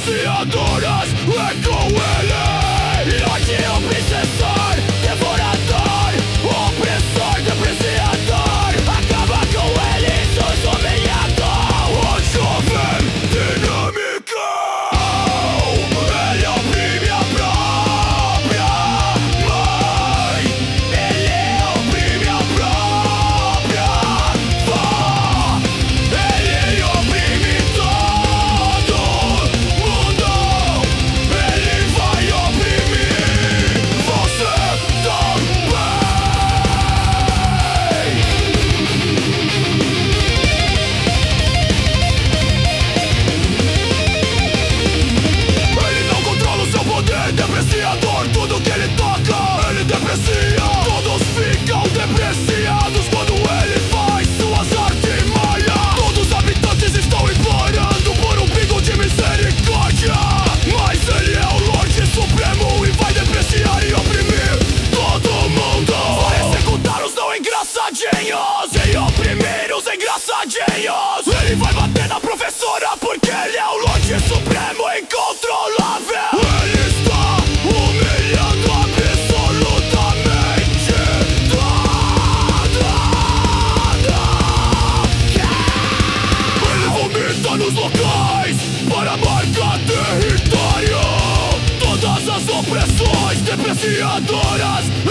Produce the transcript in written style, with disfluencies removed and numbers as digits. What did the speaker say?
depreciadoras. É com ele, longe obsessor, devorador, opressor, depreciador. Acaba com ele, sou humilhado. O jovem dinâmico, ele oprime a própria mãe, ele oprime a própria avó, ele oprime todo mundo, ele vai oprimir você também. Ele não controla o seu poder depreciador, tudo que ele toca, ele deprecia. Todos ficam depreciados quando ele faz suas artimanhas. Todos os habitantes estão implorando por um pingo de misericórdia, mas ele é o Lorde Supremo e vai depreciar e oprimir todo mundo. Vai executar os não engraçadinhos e oprimir os engraçadinhos. Ele vai bater na professora porque ele é o Lorde Supremo incontrolável. Ele está humilhando absolutamente todo. Ele vomita nos locais para marcar território. Todas as opressões depreciadoras